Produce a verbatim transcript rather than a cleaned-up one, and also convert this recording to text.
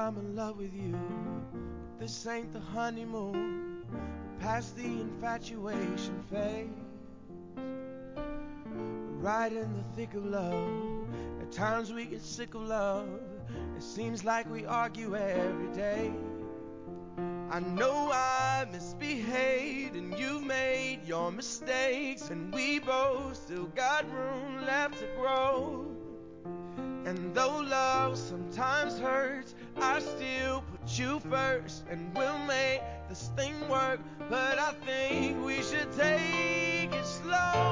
I'm in love with you. This ain't the honeymoon, we're past the infatuation phase. We're right in the thick of love. At times we get sick of love. It seems like we argue every day. I know I misbehaved and you've made your mistakes, and we both still got room left to grow. And though love sometimes hurts, I still put you first, and we'll make this thing work. But I think we should take it slow.